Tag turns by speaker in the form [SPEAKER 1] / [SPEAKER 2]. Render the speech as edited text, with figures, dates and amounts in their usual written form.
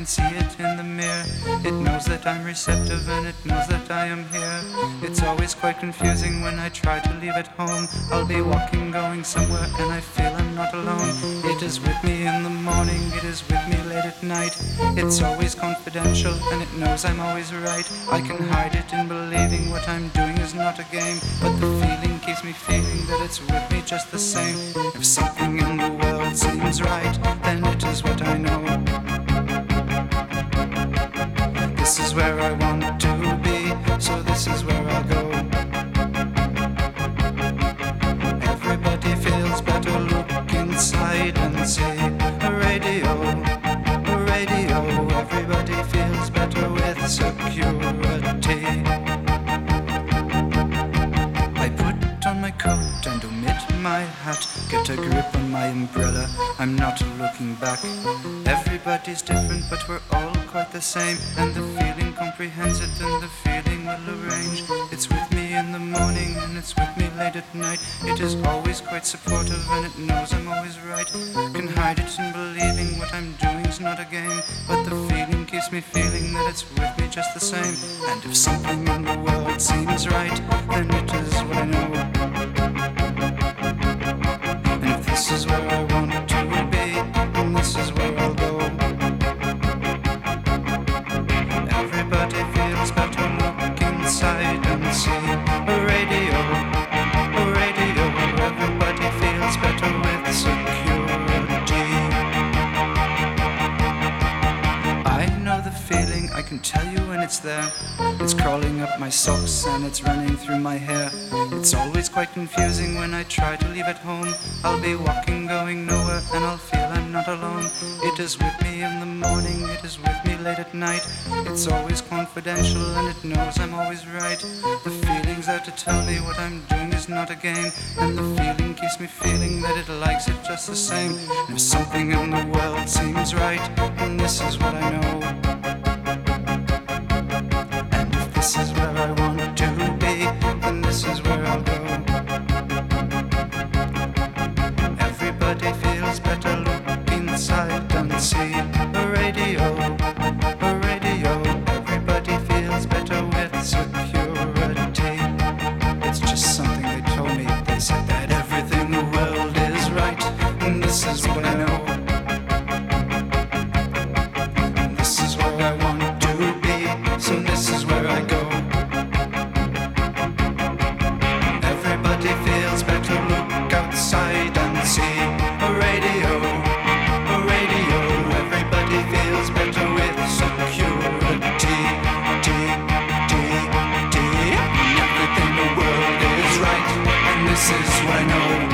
[SPEAKER 1] can see it in the mirror. It knows that I'm receptive and it knows that I am here. It's always quite confusing when I try to leave it home. I'll be walking, going somewhere, and I feel I'm not alone. It is with me in the morning, it is with me late at night. It's always confidential and it knows I'm always right. I can hide it in believing what I'm doing is not a game, but the feeling keeps me feeling that it's with me just the same. If something in the world seems right, then it is what I know. This is where I want to be, so this is where I'll go. Everybody feels better, look inside and see a radio, a radio. Everybody feels better with security. I put on my coat and omit my hat, get a grip on my umbrella, I'm not looking back. Everybody's different but we're all quite the same, and the feeling comprehends it and the feeling will arrange. It's with me in the morning and it's with me late at night. It is always quite supportive and it knows I'm always right. Can hide it in believing what I'm doing is not a game, but the feeling keeps me feeling that it's with me just the same. And if something in the world seems right, then it is what I know. And if this is where I want to be, and this is where I'll go. Everybody feels better, look inside and see a radio, a radio. Everybody feels better with security. I know the feeling, I can tell you when it's there. It's crawling up my socks and it's running through my hair. It's always quite confusing when I try to leave at home. I'll be walking, going nowhere, and I'll feel I'm not alone. It is with me in the morning, it is with me late at night. It's always confidential and it knows I'm always right. The feeling's out to tell me what I'm doing is not a game, and the feeling keeps me feeling that it likes it just the same. And if something in the world seems right, then this is what I know. And if this is where I want to be, then this is where I'll go. Everybody feels better, look inside and see a radio, a radio. Everybody feels better with security. It's just something they told me. They said that everything in the world is right, and this is what I know. And this is where I want to be, so this is where I go. Everybody feels better, look outside and see a radio, a radio. Everybody feels better with security. Everything in the world is right, and this is what I know.